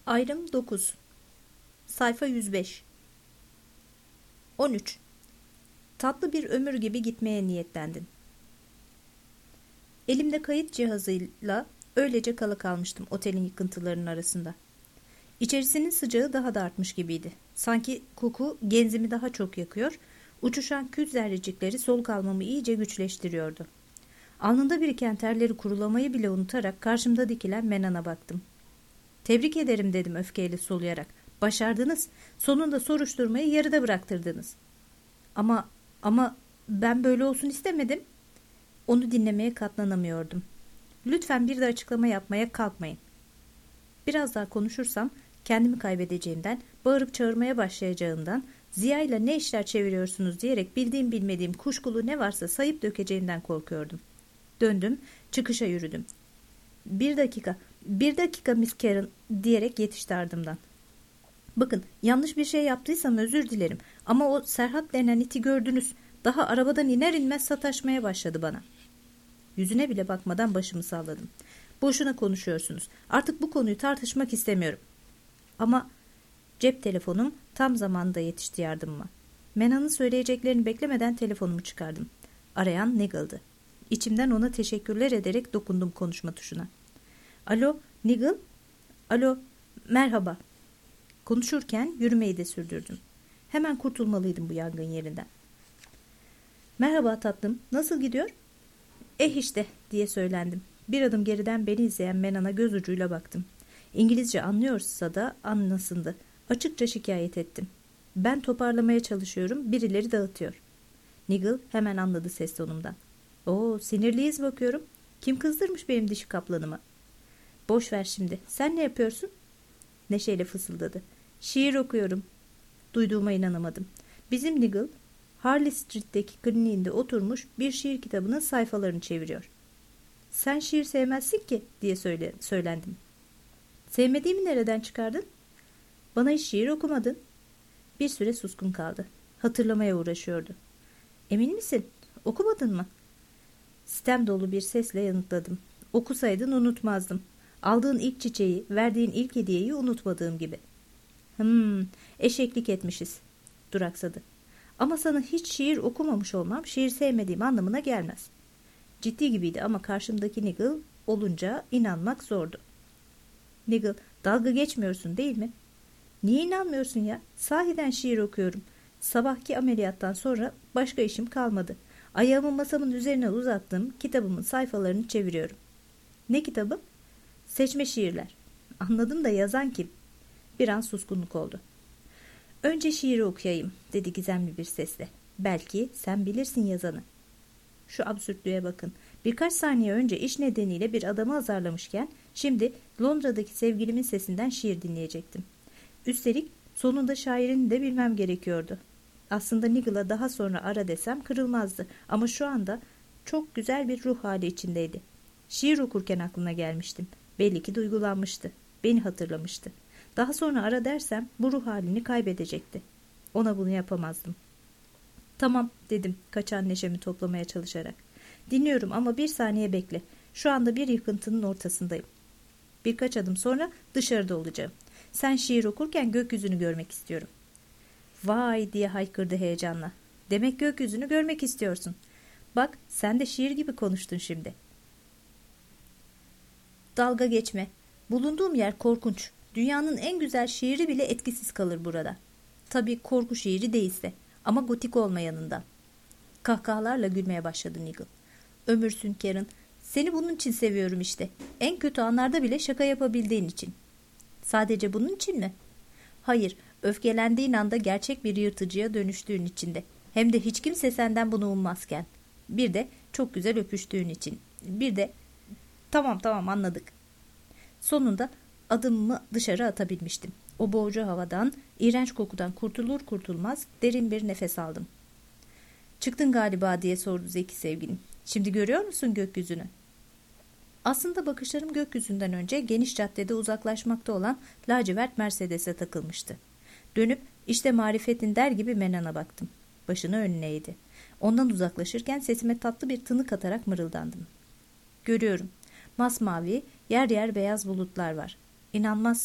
Ayrım 9. Sayfa 105. 13. Tatlı bir ömür gibi gitmeye niyetlendin. Elimde kayıt cihazıyla öylece kala kalmıştım otelin yıkıntılarının arasında. İçerisinin sıcağı daha da artmış gibiydi. Sanki koku genzimi daha çok yakıyor, uçuşan kül zerrecikleri soluk almamı iyice güçleştiriyordu. Alnında biriken terleri kurulamayı bile unutarak karşımda dikilen Menan'a baktım. "Tebrik ederim," dedim öfkeyle soluyarak. "Başardınız. Sonunda soruşturmayı yarıda bıraktırdınız." Ama ben böyle olsun istemedim." Onu dinlemeye katlanamıyordum. "Lütfen bir de açıklama yapmaya kalkmayın." Biraz daha konuşursam kendimi kaybedeceğimden, bağırıp çağırmaya başlayacağımdan, Ziya ile ne işler çeviriyorsunuz diyerek bildiğim bilmediğim kuşkulu ne varsa sayıp dökeceğimden korkuyordum. Döndüm, çıkışa yürüdüm. Bir dakika Miss Karen," diyerek yetişti ardımdan. "Bakın, yanlış bir şey yaptıysam özür dilerim ama o Serhat denen iti gördünüz. Daha arabadan iner inmez sataşmaya başladı bana." Yüzüne bile bakmadan başımı salladım. "Boşuna konuşuyorsunuz. Artık bu konuyu tartışmak istemiyorum." Ama cep telefonum tam zamanında yetişti yardımıma. Menan'ın söyleyeceklerini beklemeden telefonumu çıkardım. Arayan Niggle'dı. İçimden ona teşekkürler ederek dokundum konuşma tuşuna. "Alo, Niggle? Alo, merhaba." Konuşurken yürümeyi de sürdürdüm. Hemen kurtulmalıydım bu yangın yerinden. "Merhaba tatlım, nasıl gidiyor?" İşte," diye söylendim. Bir adım geriden beni izleyen Menan'a göz ucuyla baktım. İngilizce anlıyorsa da anlasındı. Açıkça şikayet ettim. "Ben toparlamaya çalışıyorum, birileri dağıtıyor." Niggle hemen anladı ses tonumdan. "Oo, sinirliyiz bakıyorum. Kim kızdırmış benim dişi kaplanımı?" "Boş ver şimdi. Sen ne yapıyorsun?" Neşeyle fısıldadı. "Şiir okuyorum." Duyduğuma inanamadım. Bizim Niggle, Harley Street'teki kliniğinde oturmuş bir şiir kitabının sayfalarını çeviriyor. "Sen şiir sevmezsin ki," diye söylendim. "Sevmediğimi nereden çıkardın?" "Bana hiç şiir okumadın." Bir süre suskun kaldı. Hatırlamaya uğraşıyordu. "Emin misin? Okumadın mı?" Sitem dolu bir sesle yanıtladım. "Okusaydın unutmazdım. Aldığın ilk çiçeği, verdiğin ilk hediyeyi unutmadığım gibi." Eşeklik etmişiz." Duraksadı. "Ama sana hiç şiir okumamış olmam şiir sevmediğim anlamına gelmez." Ciddi gibiydi ama karşımdaki Niggle olunca inanmak zordu. "Niggle, dalga geçmiyorsun değil mi?" "Niye inanmıyorsun ya? Sahiden şiir okuyorum. Sabahki ameliyattan sonra başka işim kalmadı. Ayağımı masamın üzerine uzattım, kitabımın sayfalarını çeviriyorum." "Ne kitabı?" "Seçme şiirler." "Anladım da yazan kim?" Bir an suskunluk oldu. "Önce şiiri okuyayım," dedi gizemli bir sesle. "Belki sen bilirsin yazanı." Şu absürtlüğe bakın. Birkaç saniye önce iş nedeniyle bir adamı azarlamışken şimdi Londra'daki sevgilimin sesinden şiir dinleyecektim. Üstelik sonunda şairini de bilmem gerekiyordu. Aslında Niggle'a daha sonra ara desem kırılmazdı ama şu anda çok güzel bir ruh hali içindeydi. Şiir okurken aklına gelmiştim. Belli ki duygulanmıştı. Beni hatırlamıştı. Daha sonra ara dersem bu ruh halini kaybedecekti. Ona bunu yapamazdım. "Tamam," dedim kaçan neşemi toplamaya çalışarak. "Dinliyorum ama bir saniye bekle. Şu anda bir yıkıntının ortasındayım. Birkaç adım sonra dışarıda olacağım. Sen şiir okurken gökyüzünü görmek istiyorum." "Vay," diye haykırdı heyecanla. "Demek gökyüzünü görmek istiyorsun. Bak, sen de şiir gibi konuştun şimdi." "Dalga geçme. Bulunduğum yer korkunç. Dünyanın en güzel şiiri bile etkisiz kalır burada. Tabii korku şiiri değilse ama gotik olmayanından." Kahkahalarla gülmeye başladı Niggle. "Ömürsün Karen. Seni bunun için seviyorum işte. En kötü anlarda bile şaka yapabildiğin için." "Sadece bunun için mi?" "Hayır, öfkelendiğin anda gerçek bir yırtıcıya dönüştüğün için de. Hem de hiç kimse senden bunu ummazken. Bir de çok güzel öpüştüğün için. Bir de..." Tamam anladık." Sonunda adımımı dışarı atabilmiştim. O boğucu havadan, iğrenç kokudan kurtulur kurtulmaz derin bir nefes aldım. "Çıktın galiba," diye sordu Zeki sevgilim. "Şimdi görüyor musun gökyüzünü?" Aslında bakışlarım gökyüzünden önce geniş caddede uzaklaşmakta olan lacivert Mercedes'e takılmıştı. Dönüp işte marifetin der gibi Menan'a baktım. Başını önüne eğdi. Ondan uzaklaşırken sesime tatlı bir tınık atarak mırıldandım. "Görüyorum. Masmavi, yer yer beyaz bulutlar var. İnanmazsın,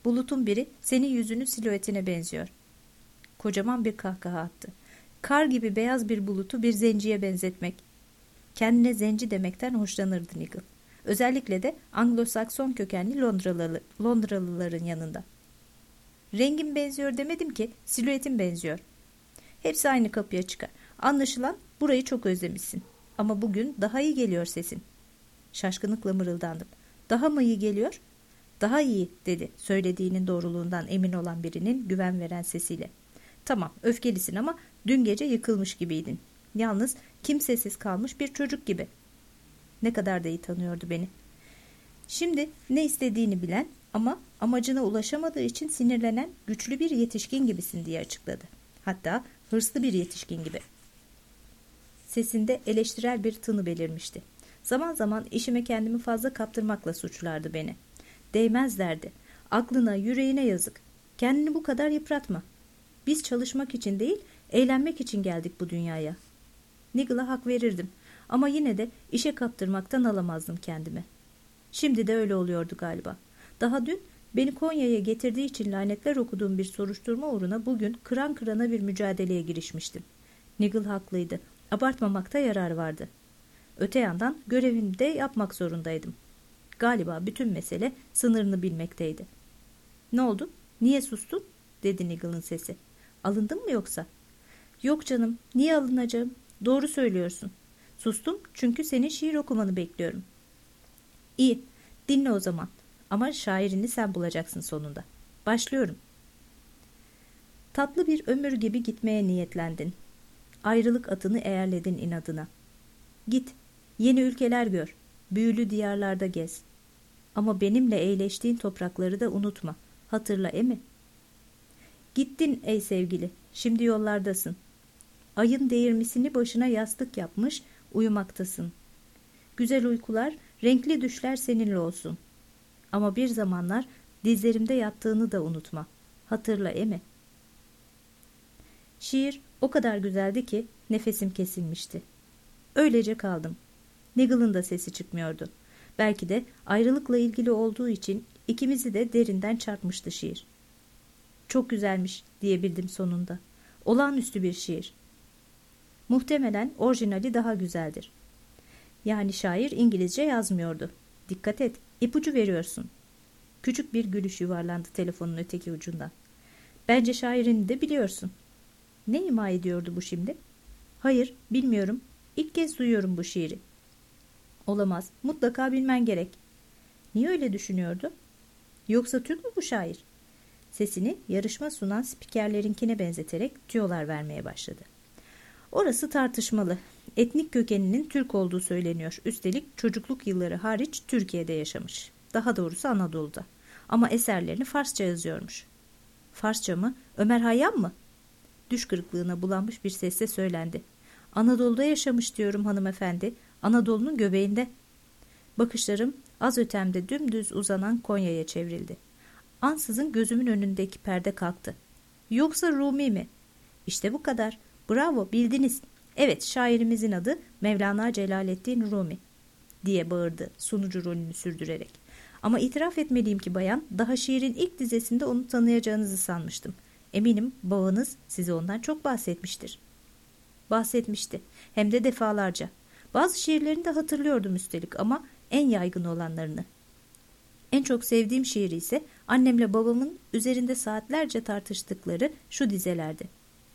Bulutun biri senin yüzünün silüetine benziyor. Kocaman bir kahkaha attı. Kar gibi beyaz bir bulutu bir zenciye benzetmek. Kendine zenci demekten hoşlanırdı Nigel. Özellikle de Anglo-Sakson kökenli Londralıların yanında. Rengim benziyor demedim ki, silüetin benziyor. Hepsi aynı kapıya çıkar. Anlaşılan burayı çok özlemişsin. Ama bugün daha iyi geliyor sesin. Şaşkınlıkla mırıldandım. Daha mı iyi geliyor? Daha iyi dedi, söylediğinin doğruluğundan emin olan birinin güven veren sesiyle. Tamam, öfkelisin ama dün gece yıkılmış gibiydin. Yalnız kimsesiz kalmış bir çocuk gibi. Ne kadar da iyi tanıyordu beni. Şimdi ne istediğini bilen ama amacına ulaşamadığı için sinirlenen güçlü bir yetişkin gibisin diye açıkladı. Hatta hırslı bir yetişkin gibi. Sesinde eleştirel bir tını belirmişti. Zaman zaman işime kendimi fazla kaptırmakla suçlardı beni. Değmez derdi. Aklına, yüreğine yazık. Kendini bu kadar yıpratma. Biz çalışmak için değil, eğlenmek için geldik bu dünyaya. Nigel'a hak verirdim. Ama yine de işe kaptırmaktan alamazdım kendimi. Şimdi de öyle oluyordu galiba. Daha dün beni Konya'ya getirdiği için lanetler okuduğum bir soruşturma uğruna bugün kıran kırana bir mücadeleye girişmiştim. Nigel haklıydı. Abartmamakta yarar vardı. Öte yandan görevimi de yapmak zorundaydım. Galiba bütün mesele sınırını bilmekteydi. Ne oldu? Niye sustun? Dedi Nigel'ın sesi. Alındın mı yoksa? Yok canım, niye alınacağım? Doğru söylüyorsun. Sustum çünkü senin şiir okumanı bekliyorum. İyi, dinle o zaman. Ama şairini sen bulacaksın sonunda. Başlıyorum. Tatlı bir ömür gibi gitmeye niyetlendin. Ayrılık atını eğerledin inadına. Git, yeni ülkeler gör, büyülü diyarlarda gez. Ama benimle eğleştiğin toprakları da unutma. Hatırla emi. Gittin ey sevgili, şimdi yollardasın. Ayın değirmisini başına yastık yapmış, uyumaktasın. Güzel uykular, renkli düşler seninle olsun. Ama bir zamanlar dizlerimde yattığını da unutma. Hatırla emi. Şiir o kadar güzeldi ki nefesim kesilmişti. Öylece kaldım. Nigel'ın da sesi çıkmıyordu. Belki de ayrılıkla ilgili olduğu için ikimizi de derinden çarpmıştı şiir. Çok güzelmiş diyebildim sonunda. Olağanüstü bir şiir. Muhtemelen orijinali daha güzeldir. Yani şair İngilizce yazmıyordu. Dikkat et, ipucu veriyorsun. Küçük bir gülüş yuvarlandı telefonun öteki ucundan. Bence şairini de biliyorsun. Ne ima ediyordu bu şimdi? Hayır, bilmiyorum. İlk kez duyuyorum bu şiiri. Olamaz, mutlaka bilmen gerek. Niye öyle düşünüyordu? Yoksa Türk mü bu şair? Sesini yarışma sunan spikerlerinkine benzeterek tüyolar vermeye başladı. Orası tartışmalı. Etnik kökeninin Türk olduğu söyleniyor. Üstelik çocukluk yılları hariç Türkiye'de yaşamış. Daha doğrusu Anadolu'da. Ama eserlerini Farsça yazıyormuş. Farsça mı? Ömer Hayyam mı? Düş kırıklığına bulanmış bir sesle söylendi. Anadolu'da yaşamış diyorum hanımefendi. Anadolu'nun göbeğinde. Bakışlarım az ötemde dümdüz uzanan Konya'ya çevrildi. Ansızın gözümün önündeki perde kalktı. Yoksa Rumi mi? İşte bu kadar. Bravo, bildiniz. Evet, şairimizin adı Mevlana Celaleddin Rumi diye bağırdı sunucu rolünü sürdürerek. Ama itiraf etmeliyim ki bayan, daha şiirin ilk dizesinde onu tanıyacağınızı sanmıştım. Eminim babanız size ondan çok bahsetmiştir. Bahsetmişti. Hem de defalarca. Bazı şiirlerini de hatırlıyordum üstelik ama en yaygın olanlarını. En çok sevdiğim şiiri ise annemle babamın üzerinde saatlerce tartıştıkları şu dizelerdi.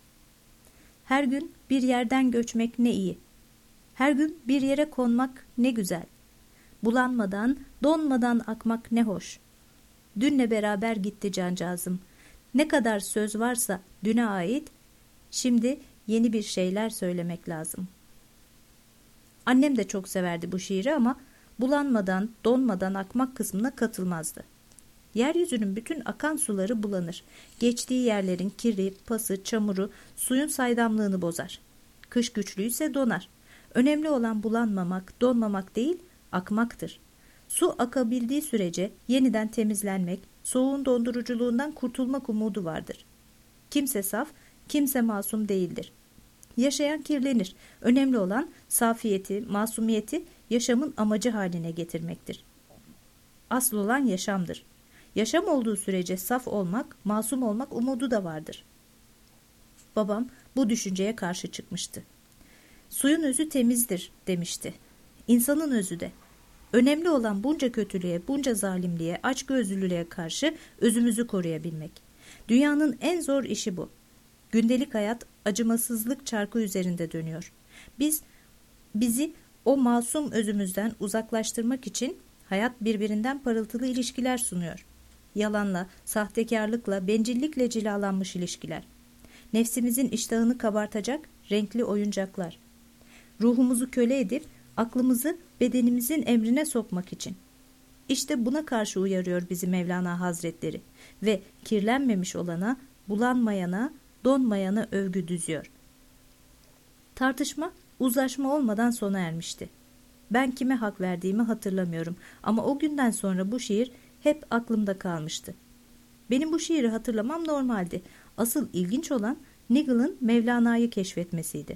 Her gün bir yerden göçmek ne iyi. Her gün bir yere konmak ne güzel. Bulanmadan, donmadan akmak ne hoş. Dünle beraber gitti cancağızım. Ne kadar söz varsa düne ait, şimdi yeni bir şeyler söylemek lazım. Annem de çok severdi bu şiiri ama bulanmadan, donmadan akmak kısmına katılmazdı. Yeryüzünün bütün akan suları bulanır. Geçtiği yerlerin kiri, pası, çamuru suyun saydamlığını bozar. Kış güçlüyse donar. Önemli olan bulanmamak, donmamak değil, akmaktır. Su akabildiği sürece yeniden temizlenmek, soğuğun donduruculuğundan kurtulmak umudu vardır. Kimse saf, kimse masum değildir. Yaşayan kirlenir. Önemli olan safiyeti, masumiyeti yaşamın amacı haline getirmektir. Asıl olan yaşamdır. Yaşam olduğu sürece saf olmak, masum olmak umudu da vardır. Babam bu düşünceye karşı çıkmıştı. Suyun özü temizdir demişti. İnsanın özü de. Önemli olan bunca kötülüğe, bunca zalimliğe, açgözlülüğe karşı özümüzü koruyabilmek. Dünyanın en zor işi bu. Gündelik hayat acımasızlık çarkı üzerinde dönüyor. Bizi o masum özümüzden uzaklaştırmak için hayat birbirinden parıltılı ilişkiler sunuyor. Yalanla, sahtekarlıkla, bencillikle cilalanmış ilişkiler. Nefsimizin iştahını kabartacak renkli oyuncaklar. Ruhumuzu köle edip aklımızı bedenimizin emrine sokmak için. İşte buna karşı uyarıyor bizi Mevlana Hazretleri ve kirlenmemiş olana, bulanmayana, donmayana övgü düzüyor. Tartışma, uzlaşma olmadan sona ermişti. Ben kime hak verdiğimi hatırlamıyorum ama o günden sonra bu şiir hep aklımda kalmıştı. Benim bu şiiri hatırlamam normaldi. Asıl ilginç olan Nigel'ın Mevlana'yı keşfetmesiydi.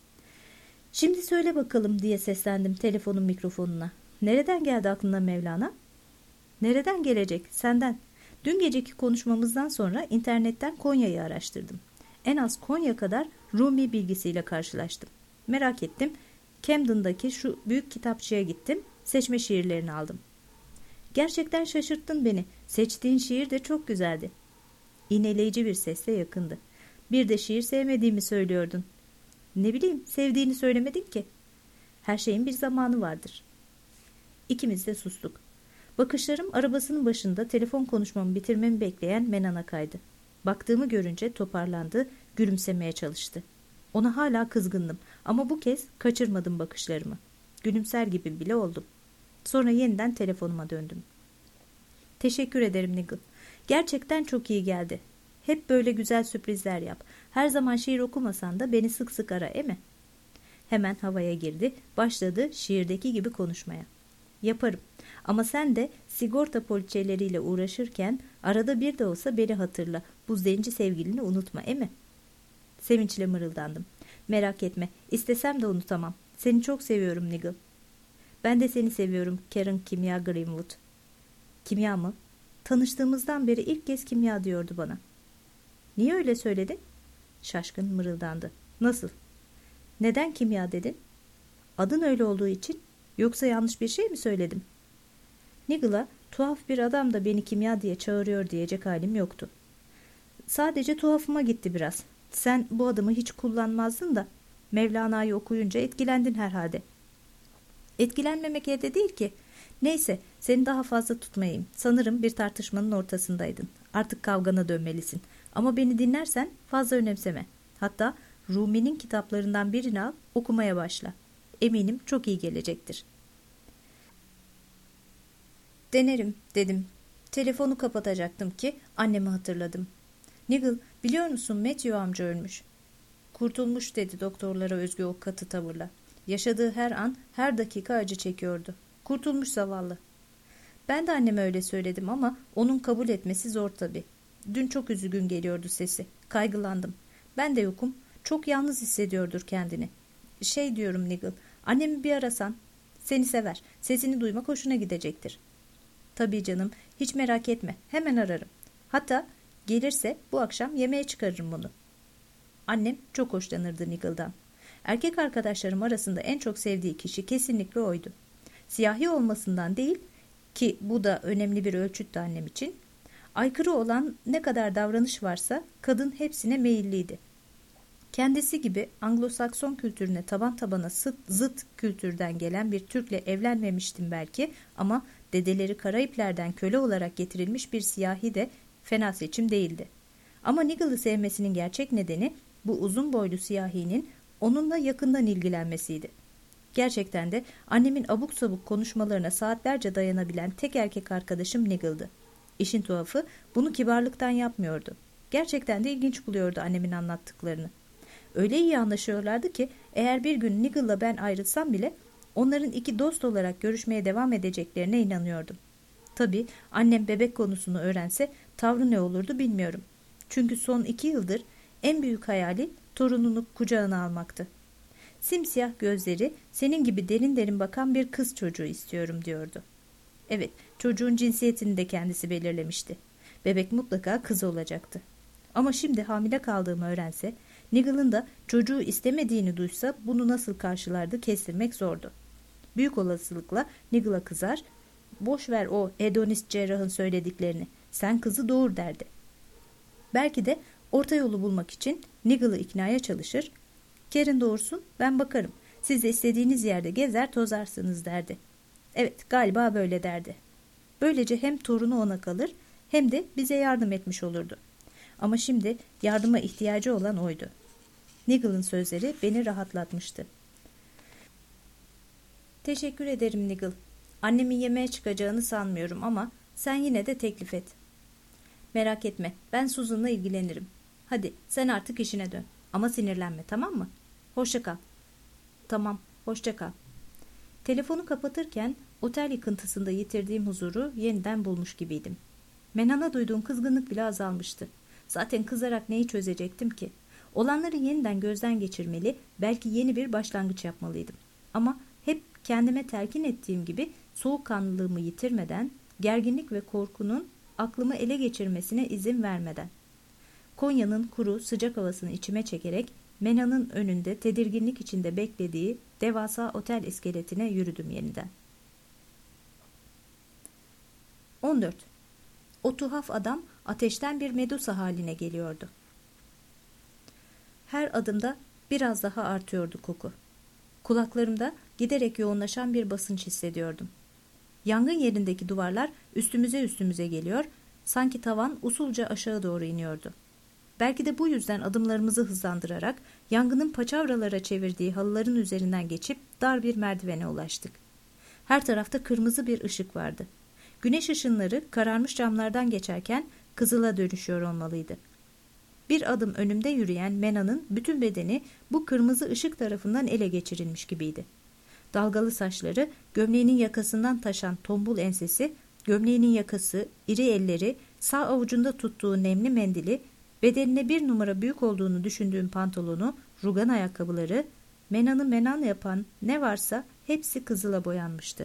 Şimdi söyle bakalım diye seslendim telefonun mikrofonuna. Nereden geldi aklına Mevlana? Nereden gelecek? Senden. Dün geceki konuşmamızdan sonra internetten Konya'yı araştırdım. En az Konya kadar Rumi bilgisiyle karşılaştım. Merak ettim. Camden'daki şu büyük kitapçıya gittim. Seçme şiirlerini aldım. Gerçekten şaşırttın beni. Seçtiğin şiir de çok güzeldi. İğneleyici bir sesle yakındı. Bir de şiir sevmediğimi söylüyordun. Ne bileyim, sevdiğini söylemedin ki. Her şeyin bir zamanı vardır. İkimiz de sustuk. Bakışlarım arabasının başında telefon konuşmamı bitirmemi bekleyen Menan'a kaydı. Baktığımı görünce toparlandı, gülümsemeye çalıştı. Ona hala kızgındım ama bu kez kaçırmadım bakışlarımı. Gülümser gibi bile oldum. Sonra yeniden telefonuma döndüm. Teşekkür ederim Nigel. Gerçekten çok iyi geldi. Hep böyle güzel sürprizler yap. Her zaman şiir okumasan da beni sık sık ara, mi? Hemen havaya girdi, başladı şiirdeki gibi konuşmaya. Yaparım. Ama sen de sigorta poliçeleriyle uğraşırken arada bir de olsa beni hatırla. Bu zenci sevgilini unutma, mi? Sevinçle mırıldandım. Merak etme, istesem de unutamam. Seni çok seviyorum Nigel. Ben de seni seviyorum Karen Kimya Greenwood. Kimya mı? Tanıştığımızdan beri ilk kez kimya diyordu bana. Niye öyle söyledin? Şaşkın mırıldandı. Nasıl? Neden kimya dedin? Adın öyle olduğu için, yoksa yanlış bir şey mi söyledim? Nigel'a tuhaf bir adam da beni kimya diye çağırıyor diyecek halim yoktu. Sadece tuhafıma gitti biraz. Sen bu adımı hiç kullanmazdın da Mevlana'yı okuyunca etkilendin herhalde. Etkilenmemek elde değil ki. Neyse, seni daha fazla tutmayayım. Sanırım bir tartışmanın ortasındaydın. Artık kavgana dönmelisin. Ama beni dinlersen fazla önemseme. Hatta Rumi'nin kitaplarından birini al, okumaya başla. Eminim çok iyi gelecektir. Denerim dedim. Telefonu kapatacaktım ki annemi hatırladım. Nigel, biliyor musun Matthew amca ölmüş. Kurtulmuş dedi doktorlara özgü o katı tavırla. Yaşadığı her an, her dakika acı çekiyordu. Kurtulmuş zavallı. Ben de anneme öyle söyledim ama onun kabul etmesi zor tabii. Dün çok üzgün geliyordu sesi. Kaygılandım. Ben de yokum. Çok yalnız hissediyordur kendini. Şey diyorum Nigel, annemi bir arasan. Seni sever. Sesini duymak hoşuna gidecektir. Tabii canım, hiç merak etme. Hemen ararım. Hatta gelirse bu akşam yemeğe çıkarırım bunu. Annem çok hoşlanırdı Nigel'dan. Erkek arkadaşlarım arasında en çok sevdiği kişi kesinlikle oydu. Siyahi olmasından değil ki bu da önemli bir ölçüttü annem için. Aykırı olan ne kadar davranış varsa kadın hepsine meyilliydi. Kendisi gibi Anglo-Sakson kültürüne taban tabana zıt kültürden gelen bir Türk'le evlenmemiştim belki ama dedeleri Karayipler'den köle olarak getirilmiş bir siyahi de fena seçim değildi. Ama Nigel'ı sevmesinin gerçek nedeni bu uzun boylu siyahinin onunla yakından ilgilenmesiydi. Gerçekten de annemin abuk sabuk konuşmalarına saatlerce dayanabilen tek erkek arkadaşım Nigel'dı. İşin tuhafı bunu kibarlıktan yapmıyordu. Gerçekten de ilginç buluyordu annemin anlattıklarını. Öyle iyi anlaşıyorlardı ki eğer bir gün Nigel'la ben ayrılsam bile onların iki dost olarak görüşmeye devam edeceklerine inanıyordum. Tabii annem bebek konusunu öğrense tavrı ne olurdu bilmiyorum. Çünkü son 2 yıldır en büyük hayali torununu kucağına almaktı. Simsiyah gözleri, senin gibi derin derin bakan bir kız çocuğu istiyorum diyordu. Evet, Çocuğun cinsiyetini de kendisi belirlemişti. Bebek mutlaka kız olacaktı. Ama şimdi hamile kaldığımı öğrense, Nigel'ın da çocuğu istemediğini duysa bunu nasıl karşılardı kestirmek zordu. Büyük olasılıkla Nigel'a kızar, boş ver o hedonist cerrahın söylediklerini, sen kızı doğur derdi. Belki de orta yolu bulmak için Nigel'ı iknaya çalışır, Karen doğursun ben bakarım, siz de istediğiniz yerde gezer tozarsınız derdi. Evet galiba böyle derdi. Böylece hem torunu ona kalır hem de bize yardım etmiş olurdu. Ama şimdi yardıma ihtiyacı olan oydu. Nigel'ın sözleri beni rahatlatmıştı. Teşekkür ederim Nigel. Annemin yemeğe çıkacağını sanmıyorum ama sen yine de teklif et. Merak etme, ben Susan'la ilgilenirim. Hadi sen artık işine dön. Ama sinirlenme, tamam mı? Hoşça kal. Tamam, hoşça kal. Telefonu kapatırken otel yıkıntısında yitirdiğim huzuru yeniden bulmuş gibiydim. Menan'a duyduğum kızgınlık bile azalmıştı. Zaten kızarak neyi çözecektim ki? Olanları yeniden gözden geçirmeli, belki yeni bir başlangıç yapmalıydım. Ama hep kendime telkin ettiğim gibi soğukkanlılığımı yitirmeden, gerginlik ve korkunun aklımı ele geçirmesine izin vermeden. Konya'nın kuru, sıcak havasını içime çekerek Menan'ın önünde tedirginlik içinde beklediği devasa otel iskeletine yürüdüm yeniden. 14. O tuhaf adam ateşten bir medusa haline geliyordu. Her adımda biraz daha artıyordu koku. Kulaklarımda giderek yoğunlaşan bir basınç hissediyordum. Yangın yerindeki duvarlar üstümüze geliyor, sanki tavan usulca aşağı doğru iniyordu. Belki de bu yüzden adımlarımızı hızlandırarak yangının paçavralara çevirdiği halıların üzerinden geçip dar bir merdivene ulaştık. Her tarafta kırmızı bir ışık vardı. Güneş ışınları kararmış camlardan geçerken kızıla dönüşüyor olmalıydı. Bir adım önümde yürüyen Mena'nın bütün bedeni bu kırmızı ışık tarafından ele geçirilmiş gibiydi. Dalgalı saçları, gömleğinin yakasından taşan tombul ensesi, gömleğinin yakası, iri elleri, sağ avucunda tuttuğu nemli mendili, bedenine bir numara büyük olduğunu düşündüğüm pantolonu, rugan ayakkabıları, Mena'nı Menan yapan ne varsa hepsi kızıla boyanmıştı.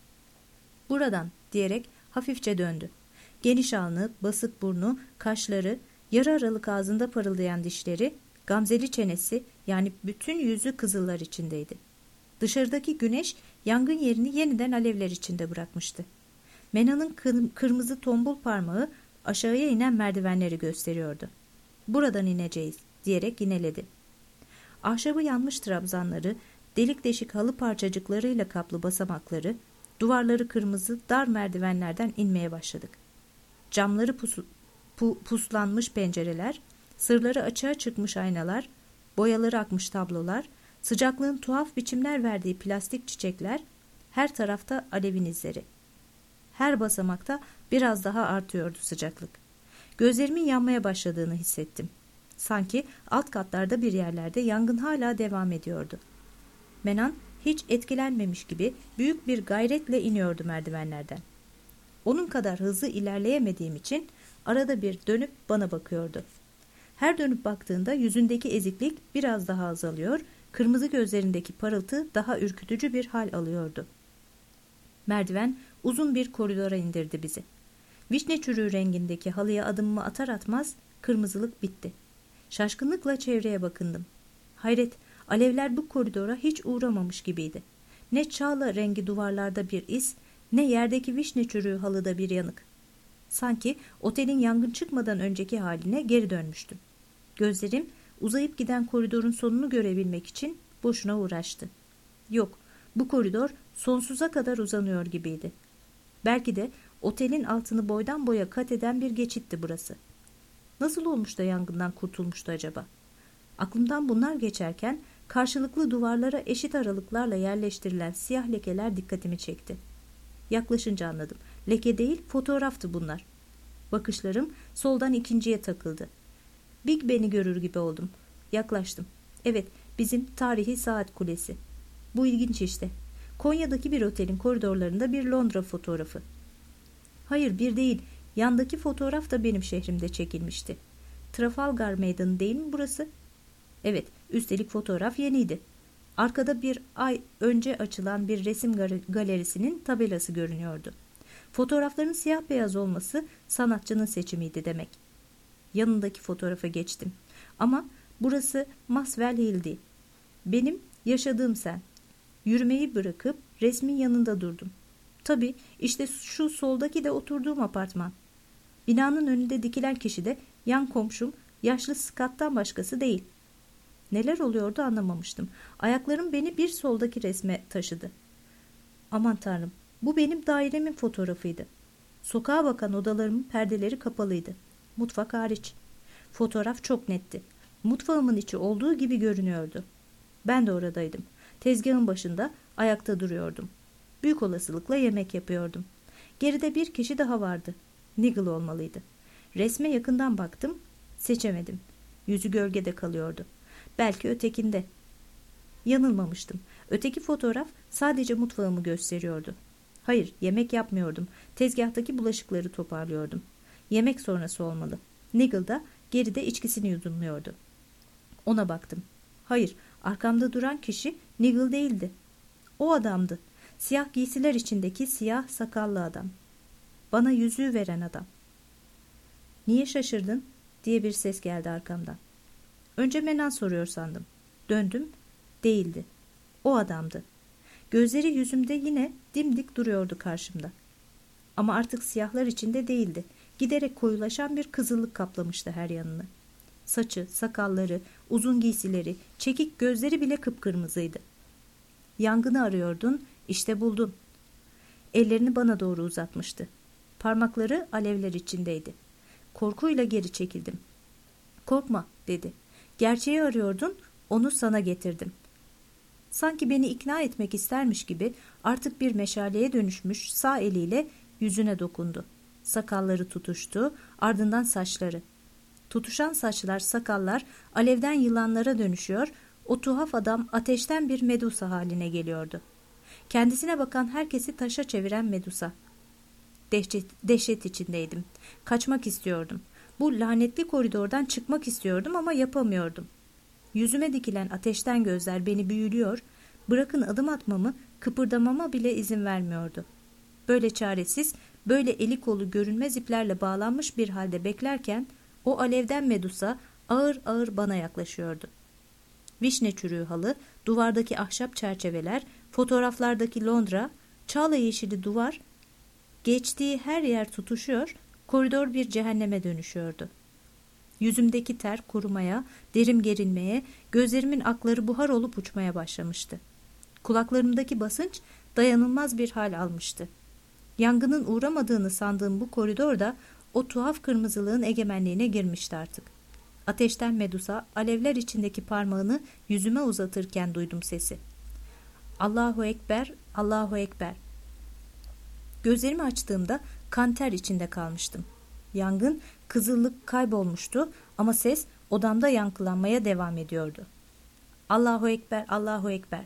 Buradan diyerek hafifçe döndü. Geniş alnı, basık burnu, kaşları, yarı aralık ağzında parıldayan dişleri, gamzeli çenesi yani bütün yüzü kızıllar içindeydi. Dışarıdaki güneş yangın yerini yeniden alevler içinde bırakmıştı. Mena'nın kırmızı tombul parmağı aşağıya inen merdivenleri gösteriyordu. Buradan ineceğiz diyerek yineledi. Ahşabı yanmış trabzanları, delik deşik halı parçacıklarıyla kaplı basamakları, duvarları kırmızı dar merdivenlerden inmeye başladık. Camları puslanmış pencereler, sırları açığa çıkmış aynalar, boyaları akmış tablolar, sıcaklığın tuhaf biçimler verdiği plastik çiçekler, her tarafta alevin izleri. Her basamakta biraz daha artıyordu sıcaklık. Gözlerimin yanmaya başladığını hissettim. Sanki alt katlarda bir yerlerde yangın hala devam ediyordu. Menan hiç etkilenmemiş gibi büyük bir gayretle iniyordu merdivenlerden. Onun kadar hızlı ilerleyemediğim için arada bir dönüp bana bakıyordu. Her dönüp baktığında yüzündeki eziklik biraz daha azalıyor, kırmızı gözlerindeki parıltı daha ürkütücü bir hal alıyordu. Merdiven uzun bir koridora indirdi bizi. Vişne çürüğü rengindeki halıya adımımı atar atmaz kırmızılık bitti. Şaşkınlıkla çevreye bakındım. Hayret, alevler bu koridora hiç uğramamış gibiydi. Ne çağla rengi duvarlarda bir iz, ne yerdeki vişne çürüğü halıda bir yanık. Sanki otelin yangın çıkmadan önceki haline geri dönmüştüm. Gözlerim uzayıp giden koridorun sonunu görebilmek için boşuna uğraştı. Yok, bu koridor sonsuza kadar uzanıyor gibiydi. Belki de otelin altını boydan boya kat eden bir geçitti burası. Nasıl olmuş da yangından kurtulmuştu acaba? Aklımdan bunlar geçerken karşılıklı duvarlara eşit aralıklarla yerleştirilen siyah lekeler dikkatimi çekti. Yaklaşınca anladım. Leke değil, fotoğraftı bunlar. Bakışlarım soldan ikinciye takıldı. Big Ben'i görür gibi oldum. Yaklaştım. Evet, bizim tarihi saat kulesi. Bu ilginç işte. Konya'daki bir otelin koridorlarında bir Londra fotoğrafı. Hayır, bir değil. Yandaki fotoğraf da benim şehrimde çekilmişti. Trafalgar Meydanı değil mi burası? Evet, üstelik fotoğraf yeniydi. Arkada bir ay önce açılan bir resim galerisinin tabelası görünüyordu. Fotoğrafların siyah beyaz olması sanatçının seçimiydi demek. Yanındaki fotoğrafa geçtim. Ama burası Muswell Hill'di. Benim yaşadığım sen. Yürümeyi bırakıp resmin yanında durdum. Tabii işte şu soldaki de oturduğum apartman. Binanın önünde dikilen kişi de yan komşum yaşlı Scott'tan başkası değil. Neler oluyordu anlamamıştım. Ayaklarım beni bir soldaki resme taşıdı. Aman tanrım, bu benim dairemin fotoğrafıydı. Sokağa bakan odalarımın perdeleri kapalıydı. Mutfak hariç. Fotoğraf çok netti. Mutfağımın içi olduğu gibi görünüyordu. Ben de oradaydım. Tezgahın başında ayakta duruyordum. Büyük olasılıkla yemek yapıyordum. Geride bir kişi daha vardı. Nigel olmalıydı. Resme yakından baktım. Seçemedim. Yüzü gölgede kalıyordu. Belki ötekinde. Yanılmamıştım. Öteki fotoğraf sadece mutfağımı gösteriyordu. Hayır, yemek yapmıyordum. Tezgahtaki bulaşıkları toparlıyordum. Yemek sonrası olmalı. Nigel da geride içkisini yudumluyordu. Ona baktım. Hayır, arkamda duran kişi Nigel değildi. O adamdı. Siyah giysiler içindeki siyah sakallı adam. Bana yüzüğü veren adam. "Niye şaşırdın?" diye bir ses geldi arkamdan. Önce Menan soruyor sandım. Döndüm. Değildi. O adamdı. Gözleri yüzümde yine dimdik duruyordu karşımda. Ama artık siyahlar içinde değildi. Giderek koyulaşan bir kızıllık kaplamıştı her yanını. Saçı, sakalları, uzun giysileri, çekik gözleri bile kıpkırmızıydı. "Yangını arıyordun, işte buldun." Ellerini bana doğru uzatmıştı. Parmakları alevler içindeydi. Korkuyla geri çekildim. "Korkma," dedi. "Gerçeği arıyordun, onu sana getirdim." Sanki beni ikna etmek istermiş gibi artık bir meşaleye dönüşmüş sağ eliyle yüzüne dokundu. Sakalları tutuştu, ardından saçları. Tutuşan saçlar, sakallar alevden yılanlara dönüşüyor, o tuhaf adam ateşten bir Medusa haline geliyordu. Kendisine bakan herkesi taşa çeviren Medusa. Dehşet içindeydim. Kaçmak istiyordum. Bu lanetli koridordan çıkmak istiyordum ama yapamıyordum. Yüzüme dikilen ateşten gözler beni büyülüyor, bırakın adım atmamı, kıpırdamama bile izin vermiyordu. Böyle çaresiz, böyle eli kolu görünmez iplerle bağlanmış bir halde beklerken, o alevden Medusa ağır ağır bana yaklaşıyordu. Vişne çürüğü halı, duvardaki ahşap çerçeveler, fotoğraflardaki Londra, çağla yeşili duvar, geçtiği her yer tutuşuyor, koridor bir cehenneme dönüşüyordu. Yüzümdeki ter kurumaya, derim gerilmeye, gözlerimin akları buhar olup uçmaya başlamıştı. Kulaklarımdaki basınç dayanılmaz bir hal almıştı. Yangının uğramadığını sandığım bu koridorda o tuhaf kırmızılığın egemenliğine girmişti artık. Ateşten Medusa alevler içindeki parmağını yüzüme uzatırken duydum sesi. "Allahu Ekber, Allahu Ekber." Gözlerimi açtığımda kan ter içinde kalmıştım. Yangın, kızıllık kaybolmuştu ama ses odamda yankılanmaya devam ediyordu. "Allahu Ekber, Allahu Ekber."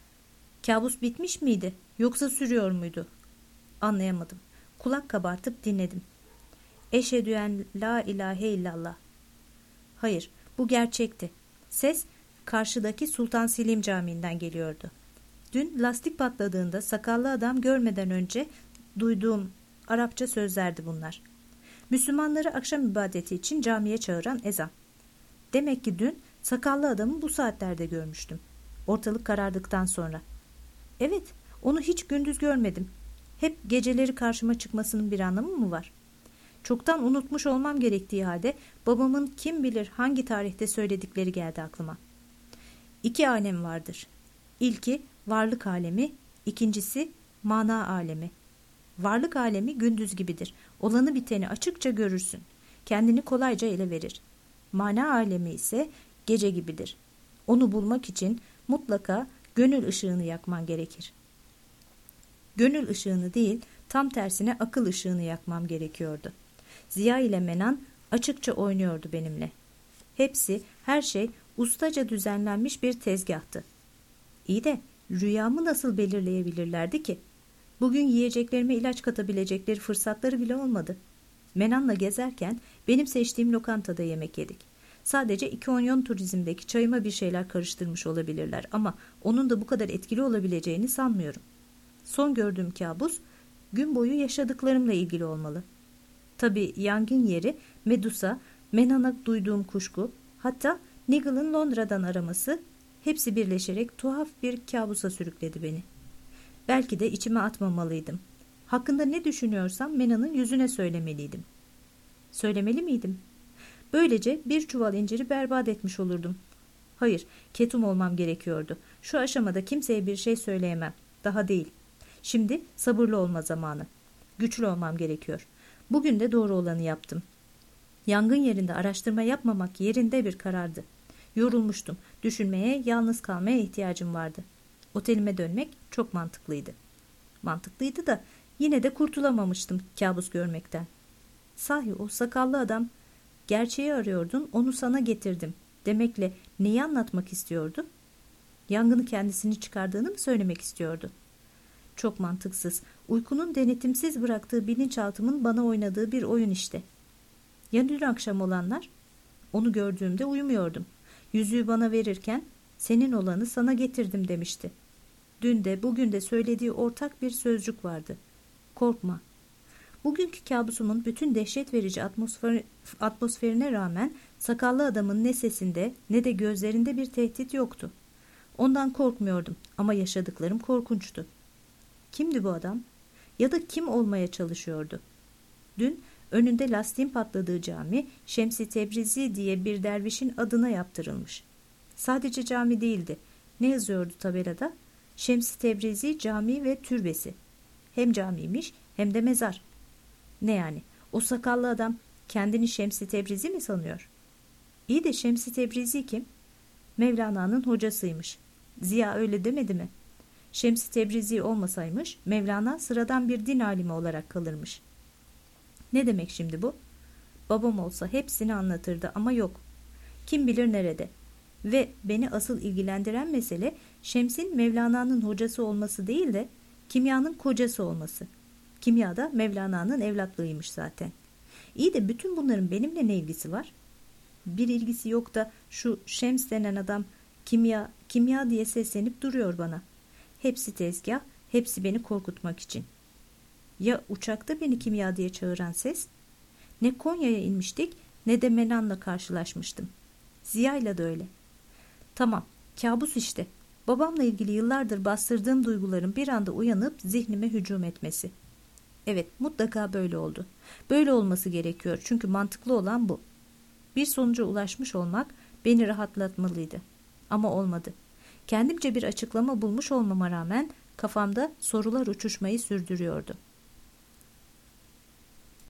Kabus bitmiş miydi yoksa sürüyor muydu? Anlayamadım. Kulak kabartıp dinledim. "Eşhedü en la ilahe illallah." Hayır, bu gerçekti. Ses karşıdaki Sultan Selim Camii'nden geliyordu. Dün lastik patladığında sakallı adam görmeden önce duyduğum Arapça sözlerdi bunlar. Müslümanları akşam ibadeti için camiye çağıran ezan. Demek ki dün sakallı adamı bu saatlerde görmüştüm. Ortalık karardıktan sonra. Evet, onu hiç gündüz görmedim. Hep geceleri karşıma çıkmasının bir anlamı mı var? Çoktan unutmuş olmam gerektiği halde babamın kim bilir hangi tarihte söyledikleri geldi aklıma. 2 alem vardır. İlki varlık alemi, ikincisi mana alemi. Varlık alemi gündüz gibidir. Olanı biteni açıkça görürsün. Kendini kolayca ele verir. Mana alemi ise gece gibidir. Onu bulmak için mutlaka gönül ışığını yakman gerekir. Gönül ışığını değil, tam tersine akıl ışığını yakmam gerekiyordu. Ziya ile Menan açıkça oynuyordu benimle. Hepsi, her şey ustaca düzenlenmiş bir tezgahtı. İyi de rüyamı nasıl belirleyebilirlerdi ki? Bugün yiyeceklerime ilaç katabilecekleri fırsatları bile olmadı. Menan'la gezerken benim seçtiğim lokantada yemek yedik. Sadece İkonyon turizmdeki çayıma bir şeyler karıştırmış olabilirler ama onun da bu kadar etkili olabileceğini sanmıyorum. Son gördüğüm kabus Gün boyu yaşadıklarımla ilgili olmalı. Tabii yangın yeri, Medusa, Menan'a duyduğum kuşku, hatta Nigel'ın Londra'dan araması hepsi birleşerek tuhaf bir kabusa sürükledi beni. Belki de içime atmamalıydım. Hakkında ne düşünüyorsam Menan'ın yüzüne söylemeliydim. Söylemeli miydim? Böylece bir çuval inciri berbat etmiş olurdum. Hayır, ketum olmam gerekiyordu. Şu aşamada kimseye bir şey söyleyemem. Daha değil. Şimdi sabırlı olma zamanı. Güçlü olmam gerekiyor. Bugün de doğru olanı yaptım. Yangın yerinde araştırma yapmamak yerinde bir karardı. Yorulmuştum. Düşünmeye, yalnız kalmaya ihtiyacım vardı. Otelime dönmek çok mantıklıydı. Mantıklıydı da yine de kurtulamamıştım kabus görmekten. Sahi o sakallı adam, gerçeği arıyordun, onu sana getirdim demekle neyi anlatmak istiyordu? Yangını kendisini çıkardığını mı söylemek istiyordu? Çok mantıksız, uykunun denetimsiz bıraktığı bilinçaltımın bana oynadığı bir oyun işte. Ya dün akşam olanlar? Onu gördüğümde uyumuyordum. Yüzüğü bana verirken senin olanı sana getirdim demişti. Dün de bugün de söylediği ortak bir sözcük vardı. Korkma. Bugünkü kabusumun bütün dehşet verici atmosferine rağmen sakallı adamın ne sesinde ne de gözlerinde bir tehdit yoktu. Ondan korkmuyordum ama yaşadıklarım korkunçtu. Kimdi bu adam? Ya da kim olmaya çalışıyordu? Dün önünde lastiğin patladığı cami Şems-i Tebrizi diye bir dervişin adına yaptırılmış. Sadece cami değildi. Ne yazıyordu tabelada? Şems-i Tebrizi Camii ve Türbesi. Hem camiymiş hem de mezar. Ne yani? O sakallı adam kendini Şems-i Tebrizi mi sanıyor? İyi de Şems-i Tebrizi kim? Mevlana'nın hocasıymış. Ziya öyle demedi mi? Şems-i Tebrizi olmasaymış Mevlana sıradan bir din alimi olarak kalırmış. Ne demek şimdi bu? Babam olsa hepsini anlatırdı ama yok. Kim bilir nerede? Ve beni asıl ilgilendiren mesele Şems'in Mevlana'nın hocası olması değil de kimyanın kocası olması. Kimya da Mevlana'nın evlatlığıymış zaten. İyi de bütün bunların benimle ne ilgisi var? Bir ilgisi yok da şu Şems denen adam kimya diye seslenip duruyor bana. Hepsi tezgah, hepsi beni korkutmak için. Ya uçakta beni kimya diye çağıran ses? Ne Konya'ya inmiştik ne de Menan'la karşılaşmıştım. Ziya'yla da öyle. Tamam, kabus işte. Babamla ilgili yıllardır bastırdığım duyguların bir anda uyanıp zihnime hücum etmesi. Evet, mutlaka böyle oldu. Böyle olması gerekiyor çünkü mantıklı olan bu. Bir sonuca ulaşmış olmak beni rahatlatmalıydı. Ama olmadı. Kendimce bir açıklama bulmuş olmama rağmen kafamda sorular uçuşmayı sürdürüyordu.